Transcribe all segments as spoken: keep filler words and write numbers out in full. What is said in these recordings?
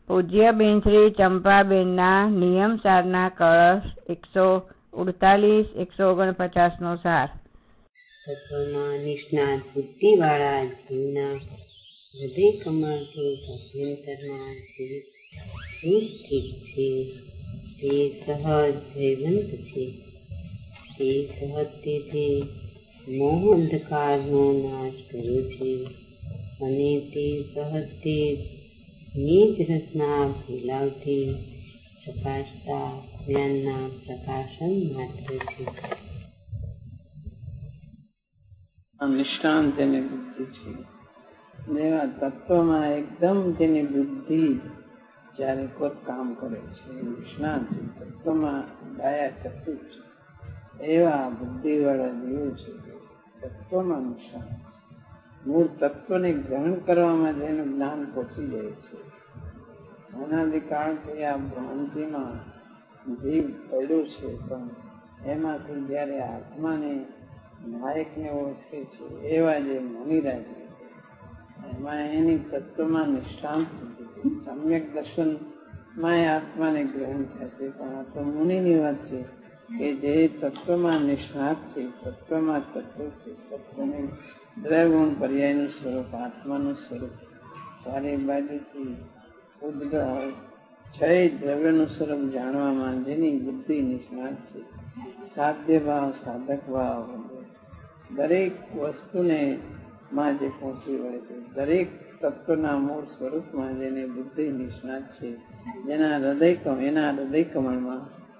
પૂજ્યબેન શ્રી ચંપાબેનના નિયમસારના કળશ એકસો ઉડતાલીસ એકસો ઓગણપચાસ નો સાર. તત્વમાં નિષ્ણાત બુદ્ધિવાળા જીવના હૃદય કમળરૂપ અભ્યંતરમાં જે સ્થિત છે તે સહજ જયવંત છે. તે સહજથી મોહ અંધકારનો નાશ કર્યો છે અને તે સહજથી નિજ રસના ફેલાવથી પ્રકાશતા જ્ઞાનના પ્રકાશન માત્ર છે. નિષ્ણાંત જેની બુદ્ધિ છે, જેવા તત્વમાં એકદમ જેની બુદ્ધિ જયારે કોઈ કામ કરે છે, નિષ્ણાંત છે, તત્વમાં ડાયા ચતુર છે, એવા બુદ્ધિવાળા જીવો છે. તત્વમાં નિષ્ણાંત છે, મૂળ તત્વને ગ્રહણ કરવામાં જેનું જ્ઞાન પહોંચી જાય છે. અનાદિકાળથી આ ભ્રાંતિમાં જીવ પડ્યો છે, પણ એમાંથી જયારે આત્માને નાયકને ઓળખે છે, એવા જે મુનિરાજ એમાં એની તત્વમાં નિષ્ણાંત સમ્યક દર્શનમાં આત્માને ગ્રહણ થાય છે. પણ આ તો મુનિની વાત છે કે જે તત્વમાં નિષ્ણાત છે, તત્વમાં ચતુર છે, તત્વને દ્રવગુણ પર્યાયનું સ્વરૂપ આત્માનું સ્વરૂપ ચારે બાજુથી ઉદ્ગહ છ દ્રવ્યનું સ્વરૂપ જાણવામાં જેની બુદ્ધિ નિષ્ણાત છે. સાધ્ય ભાવ, સાધક ભાવ, દરેક વસ્તુને માં જે પહોંચી વળે છે, દરેક તત્વના મૂળ સ્વરૂપમાં જેની બુદ્ધિ નિષ્ણાત છે, જેના હૃદય એના હૃદય કમળમાં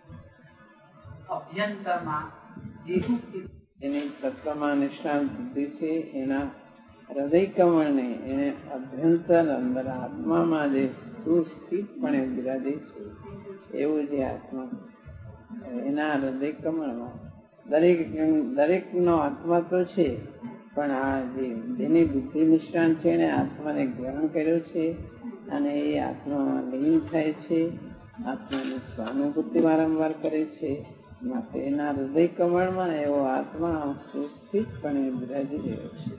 અભ્યંતરમાં એની તત્વમાં નિષ્ણાત બુદ્ધિ છે, એના હૃદય કમળને એને અભ્યંતર અંદર આત્મામાં જે સુસ્થિતપણે બિરાજે છે, એવું જે આત્મા એના હૃદય કમળમાં દરેક દરેક નો આત્મા તો છે, પણ આ જે જેની બુદ્ધિ નિષ્ણાંત છે એને આત્માને ગ્રહણ કર્યો છે અને એ આત્મામાં લીન થાય છે, આત્માની સ્વાનુભૂતિ વારંવાર કરે છે. માટે એના હૃદય કમળમાં એવો આત્મા સુસ્થિતપણે બિરાજી રહ્યો છે.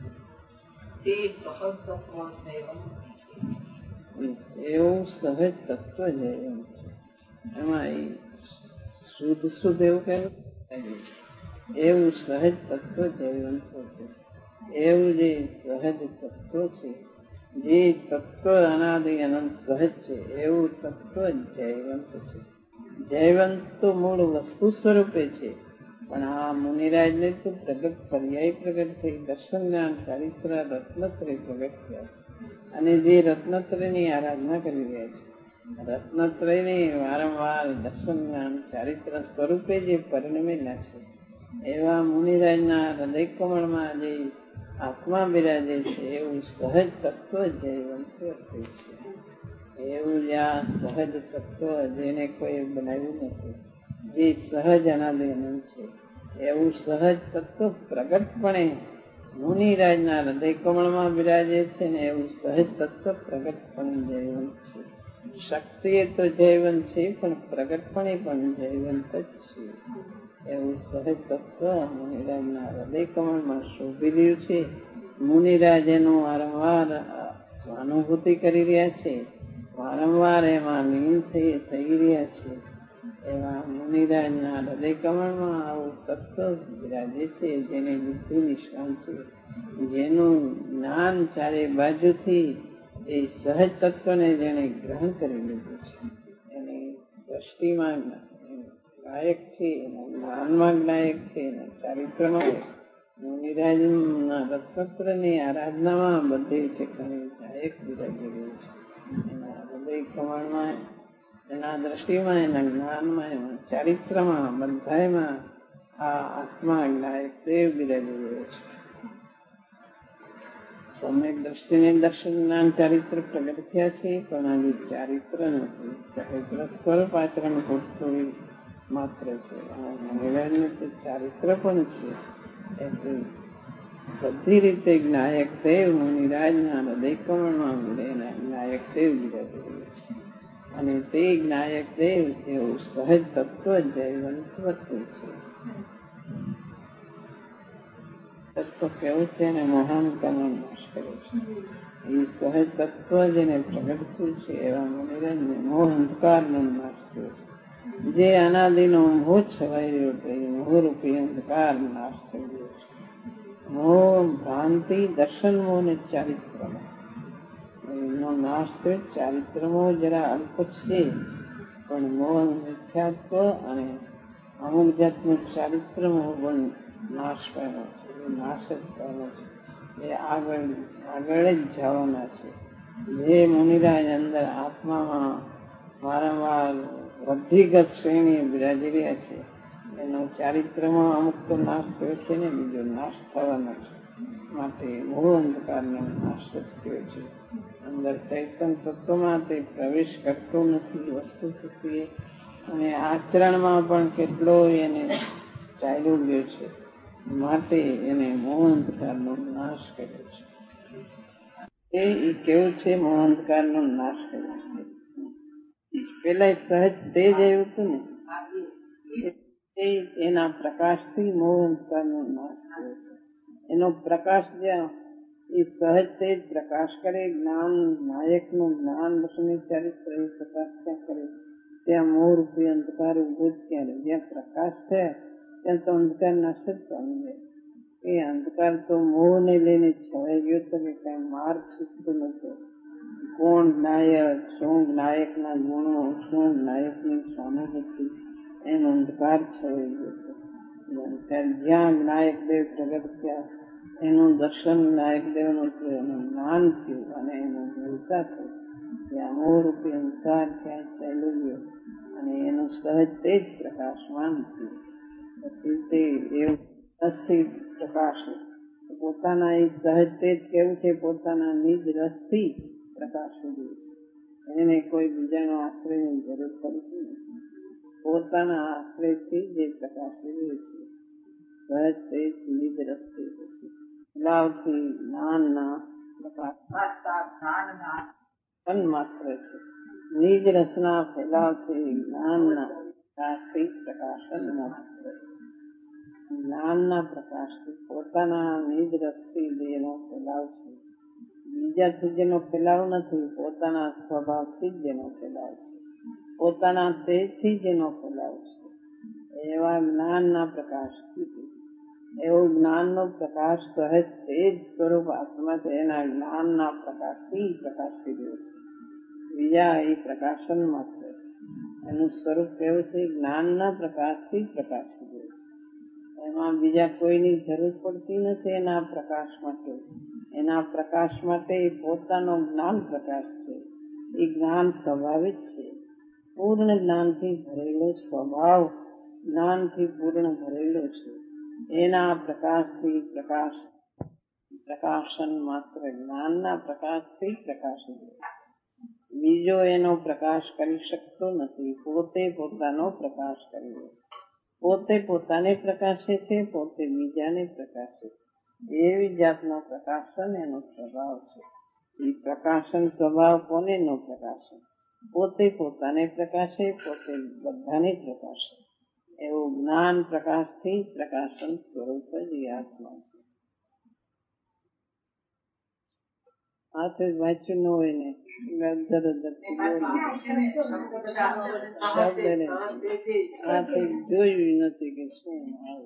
એવું સહજ તત્વ છે. એમાં એ શુદ્ધ શુદ્ધ એવું કહેવું, એવું સહજ તત્વ જયવંત છે. એવું જે સહજ તત્વ છે, જે તત્વ અનાદિ અનંત સહજ છે, એવું તત્વ જયવંત છે. જયવંત તો મૂળ વસ્તુ સ્વરૂપે છે, પણ આ મુનિરાજને તો પ્રગટ પર્યાય પ્રગટ થઈ દર્શન જ્ઞાન ચારિત્ર રત્નત્રય પ્રગટ થયા અને જે રત્નત્રયની આરાધના કરી રહ્યા છે, રત્નત્રયની વારંવાર દર્શન જ્ઞાન ચારિત્ર સ્વરૂપે જે પરિણમેલા છે, એવા મુનિરાજના હૃદય કમળમાં જે આત્મા બિરાજે છે, એવું સહજ તત્વ જયવંત છે. એવું જે આ સહજ તત્વ જેને કોઈ બનાવ્યું નથી, જે સહજ અનાદિ અનંત છે, એવું સહજ તત્વ પ્રગટપણે મુનિરાજના હૃદય કમળમાં બિરાજે છે ને એવું સહજ તત્વ પ્રગટપણે જયવંત છે. શક્તિ એ તો જયવંત છે, પણ પ્રગટપણે પણ જયવંત જ છે. એવું સહજ તત્વ મુનિરાજના હૃદય કમળમાં શોભી રહ્યું છે. મુનિરાજ એનું વારંવાર સ્વાનુભૂતિ કરી રહ્યા છે, વારંવાર એમાં લીન થઈ થઈ રહ્યા છે. એવા મુનિરાજના હૃદય કમળમાં આવું તત્વ બિરાજે છે, જેની બુદ્ધિ નિષ્ણાંત છે, જેનું જ્ઞાન ચારે બાજુથી એ સહજ તત્વને જેને ગ્રહણ કરી લીધું છે, એની દ્રષ્ટિમાં ગાયક છે, એના જ્ઞાનમાં ગાયક છે, એના ચારિત્રમાં મુનિરાજના રત્નત્રની આરાધનામાં બધી ઠેકાણે ગાયક બિરાજી રહ્યું છે. એના હૃદય કમળમાં, એના દ્રષ્ટિમાં, એના જ્ઞાનમાં, એના ચારિત્રમાં બધામાં આ આત્મા ગાયક દેવ બિરાજી રહ્યો છે. સમ્યક દ્રષ્ટિને દર્શન જ્ઞાન ચારિત્ર પ્રગટ થયા છે, પણ આજે ચારિત્ર નથી, ચારિત્ર સ્વરૂપ આચરણ પૂરતું માત્ર છે. મુનિરાજનું તો ચારિત્ર પણ છે. એટલે બધી રીતે જ્ઞાયક દેવ મુનિરાજના હૃદય કમળમાં જ્ઞાયક દેવ બિરાજી રહ્યો છે. અને તે જ્ઞાયક દેવ એવું સહજ તત્વ જયવંત વર્તે છે. તત્વ કેવું છે અને મહાન કર્મ નાશ કરે છે. એ સહજ તત્વ જેને પ્રગટ થયું છે એવા મુનિરાજને મોહ અંધકારનો નાશ થયો છે. જે અનાદિનો મોહ છવાઈ રહ્યો છે એ મોહરૂપી અંધકાર નાશ થઈ ગયો છે. મોહ ભ્રાંતિ દર્શન મોહ ને ચારિત્રમાં એનો નાશ થયો. ચારિત્રમાં જરા અલ્પ છે પણ મોહ મિથ્યાત્વ અને અમુક જાતનું ચારિત્ર મોહ પણ નાશ પામ્યો છે. એ નાશ જ પામ્યો છે. એ આગળ આગળ જ જવાના છે. જે મુનિરાજ અંદર આત્મામાં વારંવાર વૃદ્ધિગત શ્રેણી બિરાજી રહ્યા છે એનો ચારિત્રમાં અમુક તો નાશ થયો છે ને બીજો નાશ થવાનો છે. માટે મોહ અંધકારનો નાશ થયો છે. અંદર ચૈતન્ય તત્વમાં તે પ્રવેશ કરતો નથી વસ્તુ થતી અને આચરણમાં પણ કેટલો એને ચાલ્યો ગયો છે. માટે એને મોહ અંધકારનો નાશ કર્યો છે. એ કેવું છે મોહ અંધકારનો નાશ કર્યો છે. પેલા સહજ તેજ આવ્યું હતું ને એના પ્રકાશથી મોહ અંધકારનો નાશ થયો છે. એનો પ્રકાશ જ્યાં એ સહજ તેજ પ્રકાશ કરે જ્ઞાન નાયકનું જ્ઞાન રસની ચારિત્ર એ પ્રકાશ ત્યાં કરે ત્યાં મોહ રૂપી અંધકાર ઉભો જ ક્યાં રહે. જ્યાં પ્રકાશ થયા ત્યાં તો અંધકાર નાશ જ પામી જાય. એ અંધકાર તો મોહને લઈને છવાઈ ગયો હતો કે કઈ માર્ગ શીખતો નતો. કોણ નાયક શું નાયકના ગુણો શું નાયકની સ્વાનુભૂતિ એનો અંધકાર છવાઈ ગયો હતો. જ્યાં નાયક દેવ પ્રગટ થયા એનું દર્શન નાયક દેવનું થયું એનું જ્ઞાન થયું અને એનું બોલતા થયું ત્યાં મોહરૂપી અંધકાર ત્યાં ચાલ્યો ગયો અને એનું સહજ તે જ પ્રકાશમાન થયું. પછી તે એવું રસથી પ્રકાશ પોતાના એ સહજ તે જ કેવું છે પોતાના નિજ રસથી પ્રકાશ ઉડ્યો છે. એને કોઈ બીજાનો આશ્રયની જરૂર પડતી નથી. પોતાના આશ્રયથી જે પ્રકાશ ઉડ્યો છે સહજ તે જ નિજ રસથી ફેલાવથી જ્ઞાનના પ્રકાશ માત્ર છે. નિજ રસના ફેલાવથી જ્ઞાનના પ્રકાશથી પ્રકાશન માત્ર જ્ઞાનના પ્રકાશથી પોતાના નિજ રસથી જેનો ફેલાવ છે. બીજાથી જેનો ફેલાવ નથી પોતાના સ્વભાવથી જ જેનો ફેલાવ છે. પોતાના તેજથી જેનો ફેલાવ છે એવા જ્ઞાનના પ્રકાશથી એવો જ્ઞાનનો પ્રકાશ સહજ તેજ સ્વરૂપ આત્મા છે એના જ્ઞાનના પ્રકાશથી પ્રકાશી રહ્યો છે. બીજા એ પ્રકાશન માત્ર એનું સ્વરૂપ કેવું છે જ્ઞાનના પ્રકાશથી પ્રકાશી રહ્યો છે. એમાં બીજા કોઈની જરૂર પડતી નથી એના પ્રકાશ માટે. એના પ્રકાશ માટે એ પોતાનો જ્ઞાન પ્રકાશ છે. એ જ્ઞાન સ્વાભાવિક છે. પૂર્ણ જ્ઞાનથી ભરેલો સ્વભાવ જ્ઞાનથી પૂર્ણ ભરેલો છે. એના પ્રકાશથી પ્રકાશ પ્રકાશન માત્ર જ્ઞાનના પ્રકાશથી પ્રકાશી રહ્યો છે. બીજો એનો પ્રકાશ કરી શકતો નથી. પોતે પોતાનો પ્રકાશ કરી રહ્યો છે. પોતે પોતાને પ્રકાશે છે પોતે બીજાને પ્રકાશે છે. એવી જાતનો પ્રકાશન એનો સ્વભાવ છે. એ પ્રકાશન સ્વભાવ કોને નો પ્રકાશે પોતે પોતાને પ્રકાશે પોતે બધાને પ્રકાશે એવું જ્ઞાન પ્રકાશથી પ્રકાશન સ્વરૂપ જ એ આત્મા છે. હાથે વાંચ્યું ન હોય ને અધર અધરથી હાથે જોયું નથી કે શું આવે.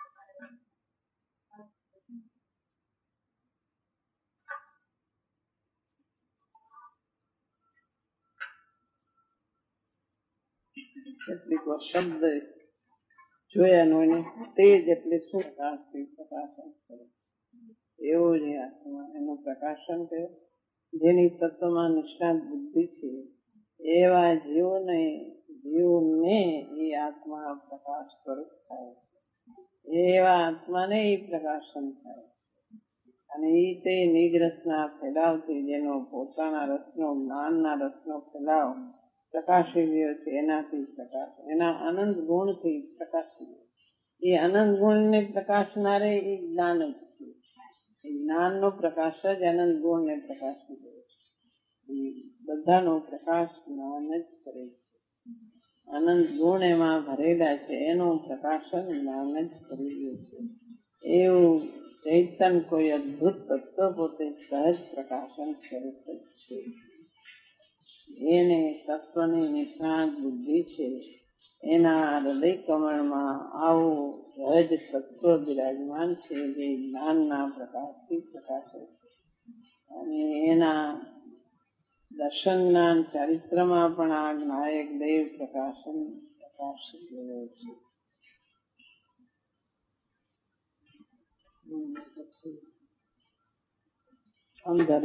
કેટલીક વાર શબ્દ જોયા ન હોય ને તેજ એટલે શું પ્રકાશથી પ્રકાશન કરે એવો જ આત્મા એનું પ્રકાશન કરે. જેની તત્વમાં નિષ્ણાત બુદ્ધિ છે એવા જીવોને જીવને એ આત્મા પ્રકાશ સ્વરૂપ થાય એવા આત્માને એ પ્રકાશન થાય અને એ તે નિજ રસના ફેલાવથી જેનો પોતાના રસનો જ્ઞાનના રસનો ફેલાવ પ્રકાશી રહ્યો છે એનાથી પ્રકાશ એના અનંત ગુણથી પ્રકાશી રહ્યો છે. એ અનંત ગુણને પ્રકાશનારે એ જ્ઞાન જ છે. એ જ્ઞાનનો પ્રકાશ જ અનંત ગુણને પ્રકાશી રહ્યો છે. એ બધાનો પ્રકાશ જ્ઞાન જ કરે છે. અનંત ગુણ એમાં ભરેલા છે એનું પ્રકાશન જ્ઞાન જ કરી રહ્યું છે. એવું ચૈતન કોઈ અદભુત તત્વ પોતે સહજ પ્રકાશન સ્વરૂપ જ છે. એને તત્વની નિષ્ણાત બુદ્ધિ છે. એના હૃદય કમળમાં આવું સહજ તત્વ બિરાજમાન છે જે જ્ઞાનના પ્રકાશથી પ્રકાશે છે અને એના દર્શન જ્ઞાન ચરિત્રમાં પણ આ નાયક દેવ પ્રકાશન પ્રકાશિત રહ્યો છે. અંદર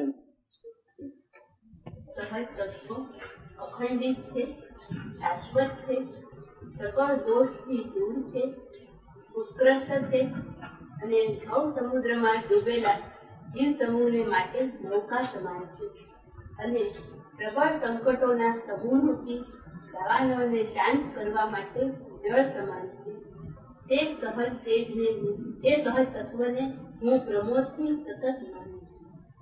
સહજ તત્વ અખંડિત છે, શાશ્વત છે, સકળ દોષથી દૂર છે, ઉત્કૃષ્ટ છે અને ભવ સમુદ્રમાં ડૂબેલા જીવ સમૂહને માટે નૌકા સમાન છે અને પ્રબળ સંકટોના સમૂહથી દાવાનળને શાંત કરવા માટે જળ સમાન છે. તે સહજ તેજને તે સહજ તત્વને હું પ્રમોદથી સતત માનું છું.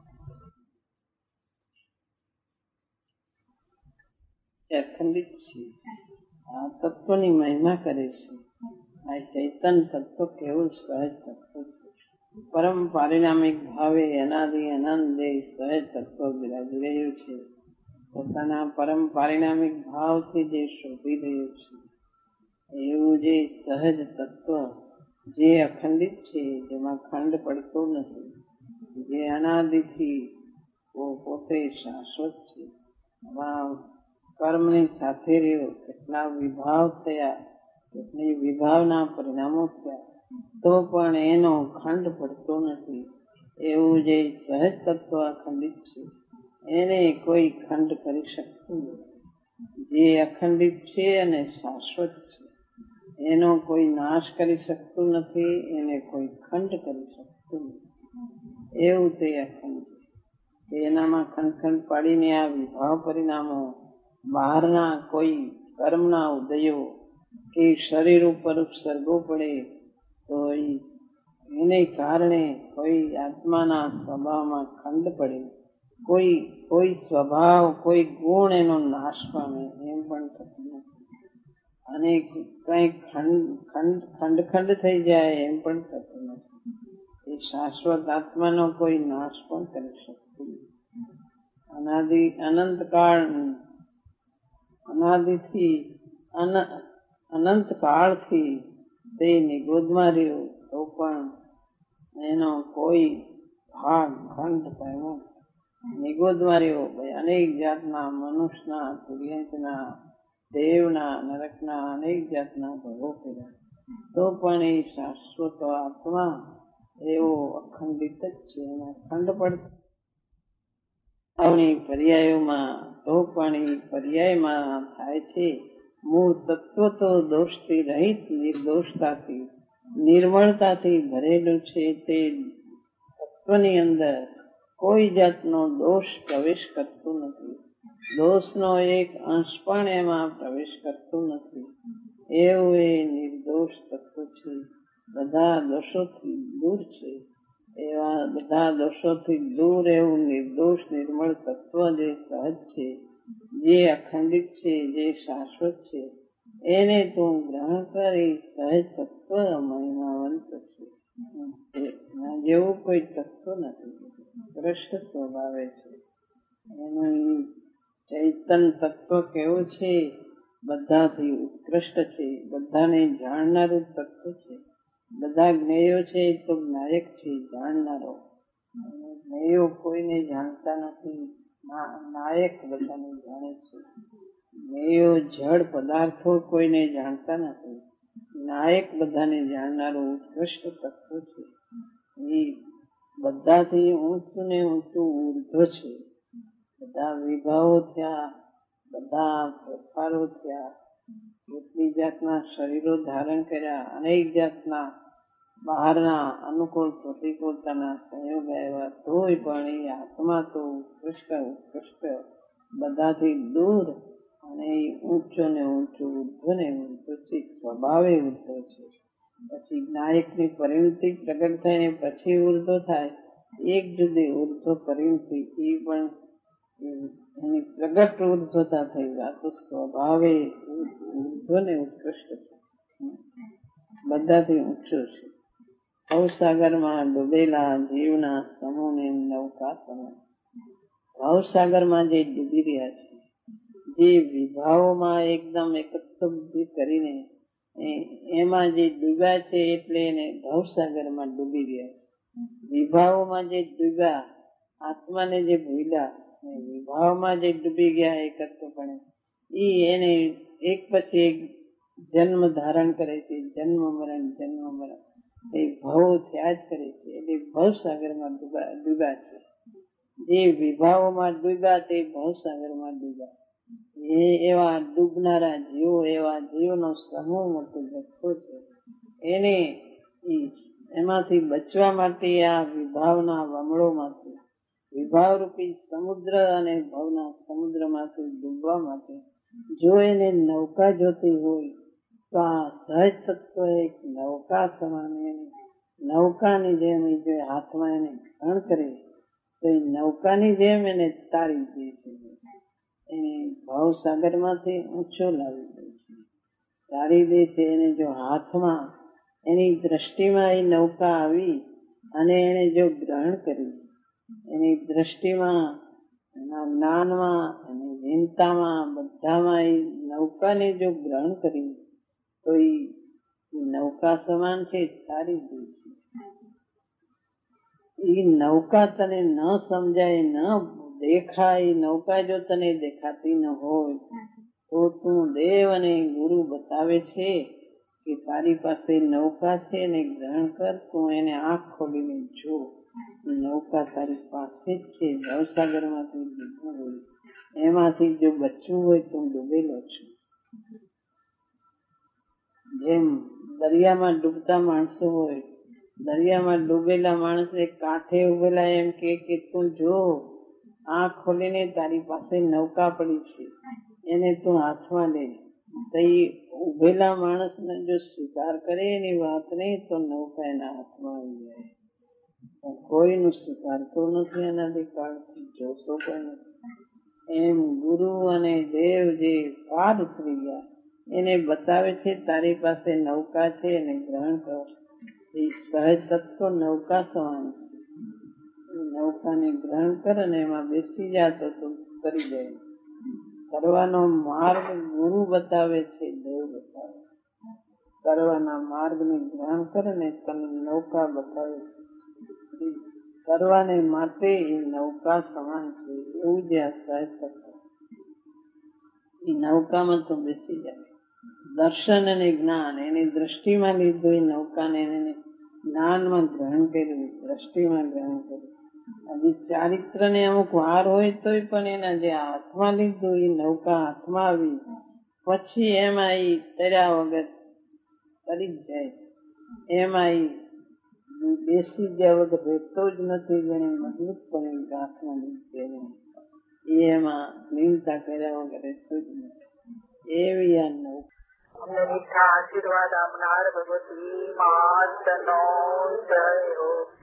અખંડિત છે. આ તત્વની મહિમા કરે છે. આ ચૈતન તત્વ કેવળ સહજ તત્વ છે. પરમ પારિણામિક ભાવે અનાદિ અનંત સહજ તત્વ બિરાજી રહ્યું છે. પોતાના પરમ પારિણામિક ભાવથી જે શોભી રહ્યું છે એવું જે સહજ તત્વ જે અખંડિત છે, જેમાં ખંડ પડતો નથી, જે અનાદિથી પોતે શાશ્વત છે. કર્મની સાથે રહ્યો, કેટલા વિભાવ થયા, કેટલી વિભાવના પરિણામો થયા, તો પણ એનો ખંડ પડતો નથી. એવું જે સહજ તત્વ અખંડિત છે એને કોઈ ખંડ કરી શકતું નથી. જે અખંડિત છે અને શાશ્વત છે એનો કોઈ નાશ કરી શકતું નથી, એને કોઈ ખંડ કરી શકતું નથી. એવું તે અખંડ છે. એનામાં ખંડ ખંડ પાડીને આ વિભાવ પરિણામો, બહારના કોઈ કર્મના ઉદયો કે શરીર ઉપર ઉપસર્ગો પડે તો એને કારણે કોઈ આત્માના સ્વભાવમાં ખંડ પડે, કોઈ કોઈ સ્વભાવ કોઈ ગુણ એનો નાશ પામે એમ પણ થતું નથી. અને કઈ ખંડ ખંડ ખંડ ખંડ થઈ જાય એમ પણ થતું નથી. એ શાશ્વત આત્માનો કોઈ નાશ પણ કરી શકતું નથી. અનાદિ અનંત કાળ અનાદિથી અનંત કાળથી તે નિગોદમાં રહ્યો તો પણ એનો કોઈ ભાગ ખંડ પામ્યો. નિગોદમાં રહ્યો અનેક જાતના મનુષ્યના, તિર્યંકના, દેવના, નરકના અનેક જાતના ભોગો કર્યા તો પણ એ શાશ્વત આત્મા એવો અખંડિત જ છે. એમાં ખંડ પડતો પર્યાયોમાં તો પણ એ પર્યાયમાં થાય છે. મૂળ તત્વ તો દોષથી રહિત નિર્દોષતાથી નિર્મળતાથી ભરેલું છે. તે તત્વની અંદર કોઈ જાતનો દોષ પ્રવેશ કરતો નથી. દોષનો એક અંશ પણ એમાં પ્રવેશ કરતો નથી. એવું એ નિર્દોષ તત્વ છે. બધા દોષોથી દૂર છે. એવા બધા દોષોથી દૂર એવું નિર્દોષ નિર્મળ તત્વ જે સહજ છે, જે અખંડિત છે, જે શાશ્વત છે, એને તું ગ્રહણ કરી. સહજ તત્વ મહિમાવંત છે. જેવું કોઈ તત્વ નથી. કૃષ્ણ સ્વભાવે છે. એનું ચૈતન તત્વ કેવું છે? બધાથી ઉત્કૃષ્ટ છે. બધાને જાણનારું તત્વ છે. બધા જ્ઞેયો છે તો નાયક છે, જાણનારો. જ્ઞેયો કોઈને જાણતા નથી, નાયક બધાને જાણે છે. જ્ઞેયો જડ પદાર્થો કોઈને જાણતા નથી, નાયક બધાને જાણનારું ઉત્કૃષ્ટ તત્વ છે. એ બધાથી ઊંચું ને ઊંચું ઉર્ધ્વ છે. બધા વિભાવો થયા, બધા ફેરફારો થયા, કેટલી જાતના શરીરો ધારણ કર્યા, અનેક જાતના બહારના અનુકૂળ પ્રતિકૂળતાના સંયોગ આવ્યા, તોય પણ એ આત્મા તો ઉત્કૃષ્ટ ઉત્કૃષ્ટ બધાથી દૂર અને ઊંચો ને ઊંચું ઉર્ધ્વ ને ઊંચું છે. સ્વભાવે ઉર્ધ્વ છે. પછી નાયકની પરિણતિ પ્રગટ થઈને પછી ઉર્ધ્વ થાય. એક જુદી ઉર્ધ્વ પરિણતિ એ પણ એની પ્રગટ ઉર્ધ્વતા થઈ. આ તો સ્વભાવે ઉર્ધ્વ ને ઉત્કૃષ્ટ છે, બધાથી ઊંચો છે. ભવસાગરમાં ડૂબેલા જીવના સમૂહને નૌકા સમાન. ભવસાગરમાં જે ડૂબી રહ્યા છે, જે વિભાવોમાં એકદમ એકત્રિત કરીને એમાં જે ડૂબ્યા છે એટલે એને ભવસાગરમાં ડૂબી રહ્યા છે. વિભાવોમાં જે ડૂબ્યા, આત્માને જે ભૂલ્યા, વિભાવમાં જે ડૂબી ગયા એકત્રપણે, એ એને એક પછી એક જન્મ ધારણ કરે છે. જન્મ મરણ જન્મ મરણ એ ભાવો થયા જ કરે છે. એટલે ભવસાગરમાં ડૂબ્યા છે. જે વિભાવોમાં ડૂબ્યા તે ભવસાગરમાં ડૂબ્યા. એ એવા ડૂબનારા જીવો, એવા જીવોનો સમૂહ મોટો જથ્થો છે. એને એમાંથી બચવા માટે આ વિભાવના વમળોમાંથી, વિભાવરૂપી સમુદ્ર અને ભવના સમુદ્રમાંથી ડૂબવા માટે જો એને નૌકા જોતી હોય તો આ સહજ તત્વ એક નૌકા સમાન, એને નૌકાની જેમ જો હાથમાં એને ગ્રહણ કરે તો એ નૌકાની જેમ એને તારી દે છે. એને ભાવસાગરમાંથી ઊંચો લાવી દે છે, તારી દે છે. એને જો હાથમાં એની દ્રષ્ટિમાં એ નૌકા આવી અને એને જો ગ્રહણ કરી, એની દ્રષ્ટિમાં, એના જ્ઞાનમાં, એની ચિંતામાં, બધામાં એ નૌકાને જો ગ્રહણ કરી તો એ નૌકા સમાન છે, તારી દે છે. એ નૌકા તને ન સમજાય, ન દેખાય, નૌકા જો તને દેખાતી ન હોય તો તું દેવ અને ગુરુ બતાવે છે કે તારી પાસે નૌકા છે ને ગ્રહણ કર. તું એને આંખ ખોલીને જો, નૌકા તારી પાસે જ છે. ભવસાગરમાંથી ડૂબવું હોય, એમાંથી જો બચવું હોય તો ડૂબેલો છું. જેમ દરિયામાં ડૂબતા માણસો હોય, દરિયામાં ડૂબેલા માણસને કાંઠે ઉભેલા એમ કે તું જો, આંખ ખોલીને તારી પાસે નૌકા પડી છે, એને તું હાથમાં લે. તો એ ઉભેલા માણસને જો સ્વીકાર કરે એની વાત નહીં તો નૌકા એના હાથમાં આવી જાય. કોઈનું સ્વીકારતો નથી, એનાથી કાળથી જોતો પણ નથી. એમ ગુરુ અને દેવ જે પાર ઉતરી ગયા એને બતાવે છે તારી પાસે નૌકા છે એને ગ્રહણ કરો. એ સહજ તત્વ નૌકા સમાન છે. નૌકાને ગ્રહણ કર અને એમાં બેસી જા તો તું કરી જાય. કરવાનો માર્ગ ગુરુ બતાવે છે, દેવ બતાવે. કરવાના માર્ગને ગ્રહણ કર અને તને નૌકા બતાવે છે. કરવાને માટે એ નૌકા સમાન છે. એવું જે આ સહજ તત્વ, એ નૌકામાં તો બેસી જાય. દર્શન અને જ્ઞાન એની દ્રષ્ટિમાં લીધું, એ નૌકાને એને જ્ઞાનમાં ગ્રહણ કર્યું, દ્રષ્ટિમાં ગ્રહણ કર્યું. હજી ચારિત્ર ને અમુક વાર હોય તોય પણ એના જે હાથમાં લીધું, એ નૌકા હાથમાં આવી પછી એમાં એ તર્યા વગર તરી જ જાય. એમાં એ બેસી ગયા વગર રહેતો જ નથી. જેને મજબૂત પણ હાથમાં લીધું એ એમાં લીનતા કર્યા વગર રહેતો જ નથી. એવી આ નૌકા. આશીર્વાદ આપનાર ભગવતી માતનો જય હો.